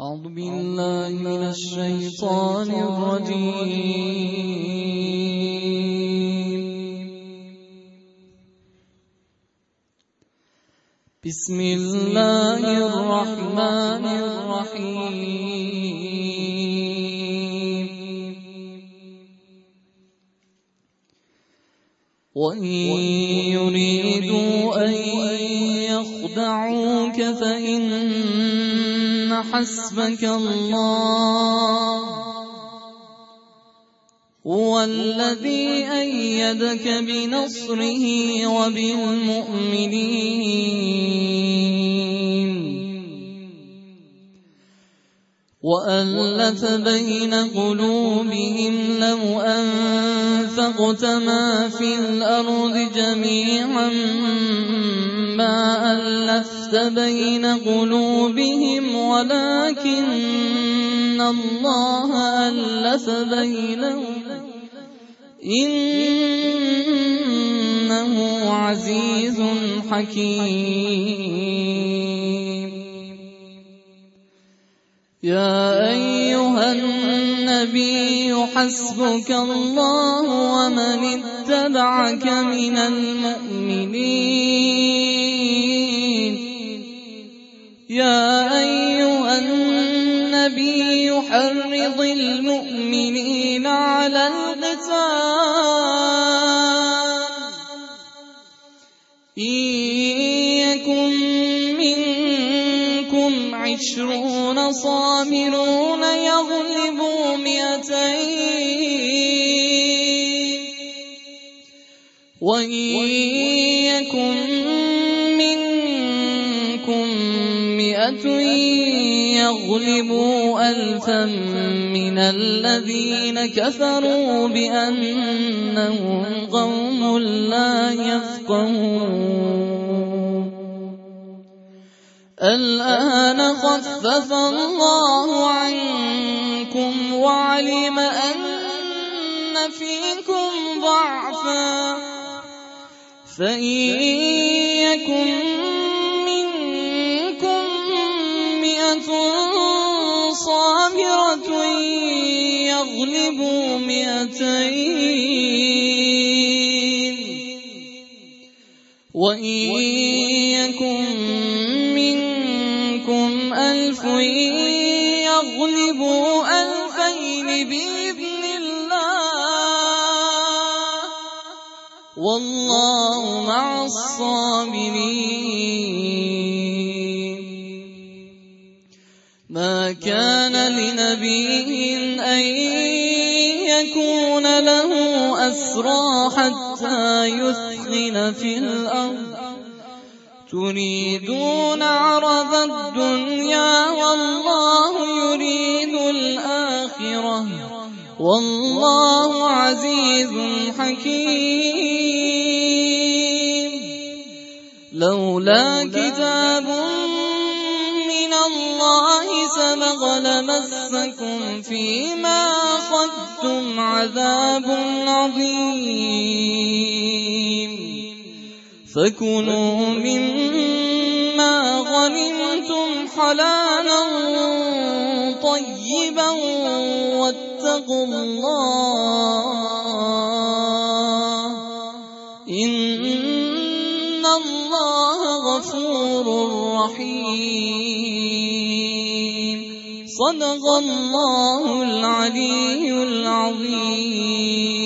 أعوذ بالله من الشيطان الرجيم. بسم الله الرحمن الرحيم. وإن يريدوا أن يخدعوك فإن حسبك الله هو الذي أيدك بنصره وبالمؤمنين وألف بين قلوبهم لو أنفقت ما في الأرض جميعا ما ألفت بين قلوبهم ولكن الله ألف بينهم إنه عزيز حكيم. يا أيها النبي حسبك الله ومن اتبعك من المؤمنين. يا أيها النبي حرض المؤمنين على القتال إن يكن منكم 20 صابرون يغلبوا 200 وإن يكن منكم 100 يغلبوا 1000 من الذين كفروا بأنهم قوم لا يفقهون. الآن خفف الله عنكم وعلم أن فيكم ضعفا فإن يكن منكم 100 صابرة يغلبوا 200 وإن يكن منكم 1000 يغلبوا 2000 بإذن الله والله مع الصابرين. ما كان لنبي أن يكون له أسرى حتى يثخن في الأرض تريدون عرض الدنيا والله يريد الآخرة والله عزيز حكيم. لولا كتاب من الله سبق لمسكم فيما أخذتم عذاب عظيم. فكلوا مما غنمتم حلالا طيبا واتقوا الله إن الله غفور رحيم. صدق الله العلي العظيم.